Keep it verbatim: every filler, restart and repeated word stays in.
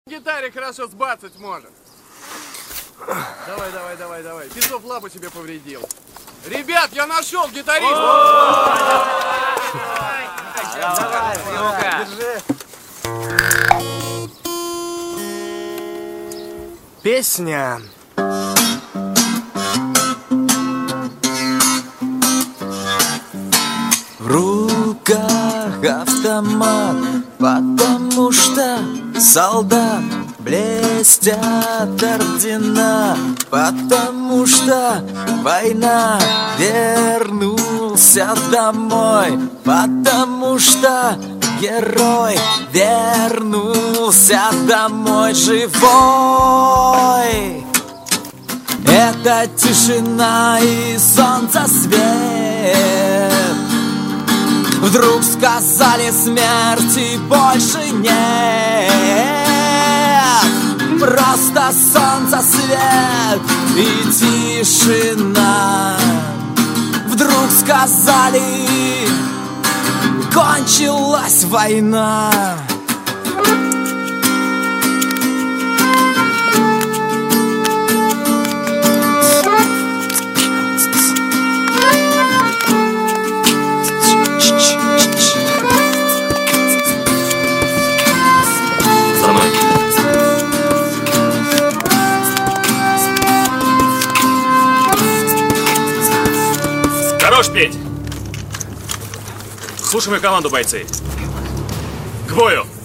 гитаре хорошо сбацать может. Давай, давай, давай, давай. Песов лапу себе повредил. Ребят, я нашел гитариста! Давай, ну-ка. Держи. Песня. В руках автомат, потому что солдат блестят ордена, потому что война. Вернулся домой, потому что герой вернулся домой живой. Это тишина и солнце свет. Вдруг сказали, смерти больше нет. Просто солнце свет и тишина. Вдруг сказали, кончилась война. Хорош петь! Слушай мою команду, бойцы! К бою!